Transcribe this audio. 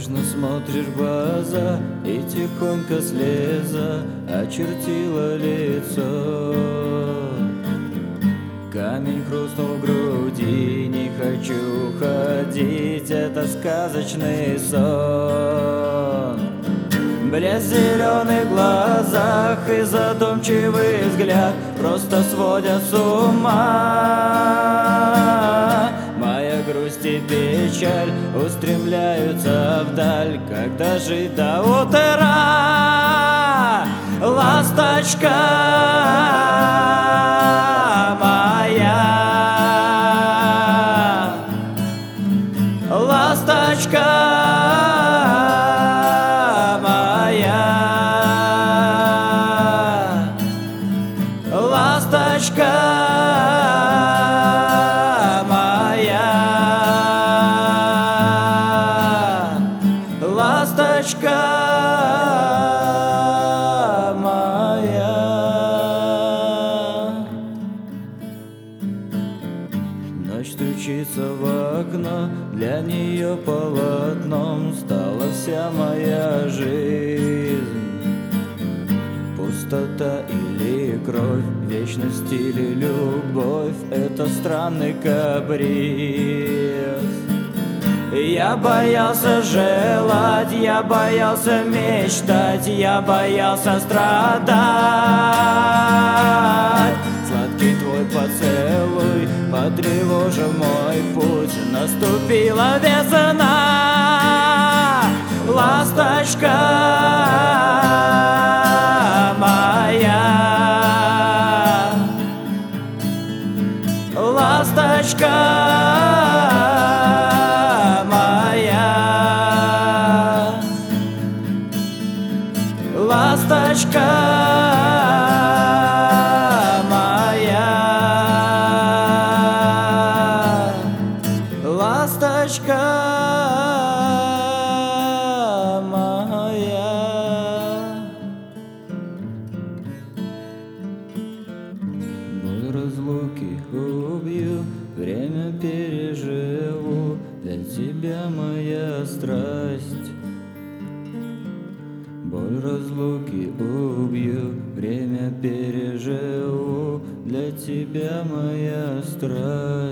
Нежно смотришь в глаза, и тихонько слеза очертила лицо. Камень хрустнул в груди, не хочу ходить, это сказочный сон. Блеск в зеленых глазах и задумчивый взгляд просто сводят с ума. Моя грусть и печаль устремляются вдаль, когда жить до утра. Ласточка моя, ласточка моя, ласточка моя, ласточка моя. Ночь стучится в окно, для нее полотном стала вся моя жизнь. Пустота или кровь, вечность или любовь — это странный каприз. Я боялся желать, я боялся мечтать, я боялся страдать. Сладкий твой поцелуй потревожил мой путь, наступила весна. Ласточка моя, ласточка моя, ласточка моя, ласточка моя. Боль разлуки убью, время переживу, для тебя моя страсть. Боль разлуки убью, время переживу, для тебя моя страсть.